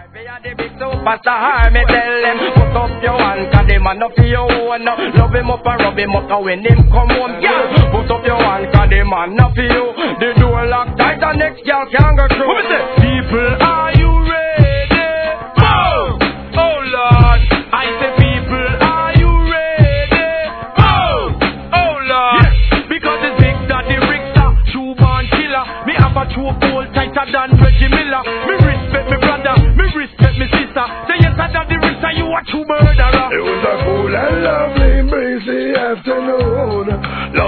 Me a the big superstar, me tell them put up your hand, 'cause them a no for your own. Love him up and rub him up, and when him come home, girl, put up your hand, 'cause them a no for you. The door locked tight, and next girl can't go through. What is it? People, are you ready? Oh, oh Lord, I say people, are you ready? Oh Lord, yes. Because it's Big Daddy Richter, true born killer. Me have a true pole tighter than Reggie Miller. Me respect me brother, me respect me sister. Say yes, Daddy Richter, you a true murderer. It was a cool and lovely